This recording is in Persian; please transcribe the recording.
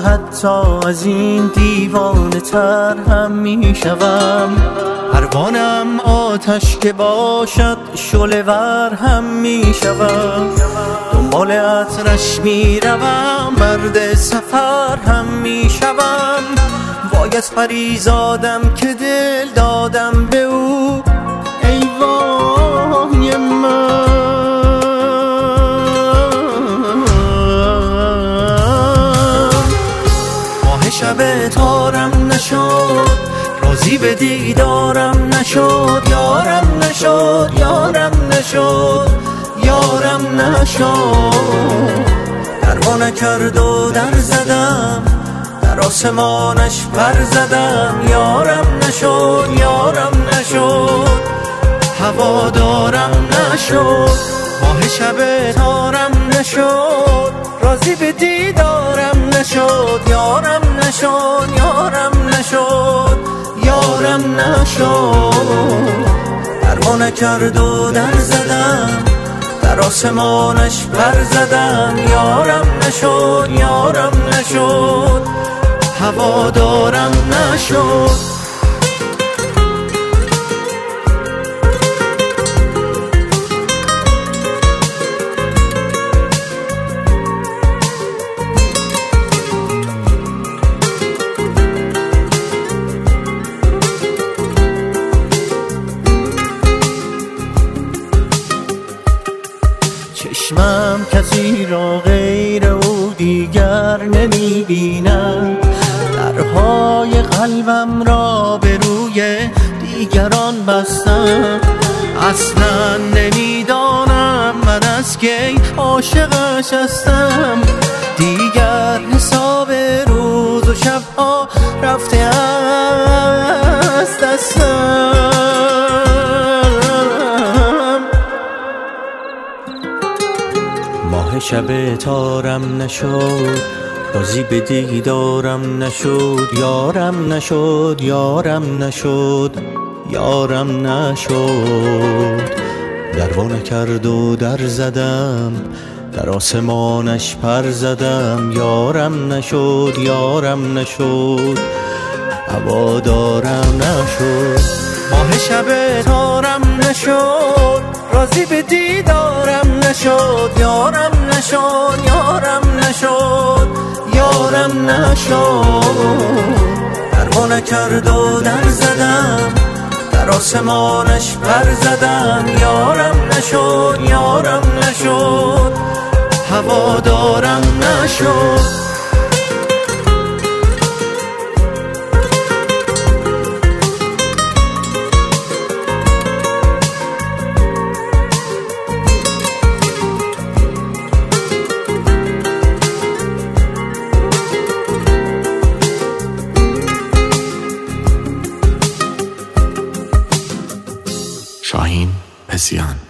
حتی از این دیوانه تر هم می شوم. پروانم آتش که باشد شعله ور هم می شوم. دنبال عطرش می روم، مرد سفر هم می شوم. وای از پریزادم که دل دادم به او، ای وای من. ماه شب تارم نشد، راضی به دیدارم نشد. یارم نشد، یارم نشد، یارم نشد. دروا نکرد و در زدم، در آسمانش پر زدم. یارم نشد، یارم نشد، هوادارم نشد. ماه شب تارم نشد، راضی به دیدارم نشد. یارم نشد، یارم نشد، یارم نشد. دروا نکرد و در زدم، در آسمانش پر زدم. یارم نشد، یارم نشد، هوادارم نشد. چشمم کسی را غیر او دیگر نمی بینم. درهای قلبم را به روی دیگران بستم. اصلا نمیدانم من از کی عاشقش هستم. دیگر حساب روز و شبها رفته از دستم. ماه شب تارم نشد، راضی به دیدارم نشد. یارم نشد، یارم نشد، یارم نشد. دروا نکرد و در زدم، در آسمانش پر زدم. یارم نشد، یارم نشد، هوادارم نشد. ماه شب تارم نشد، راضی به دیدارم نشد. یارم نشد، یارم نشد، یارم نشد. دروا نکرد و در زدم، در آسمانش پر زدم. یارم نشد، یارم نشد، هوادارم نشد. شاهین پسیان.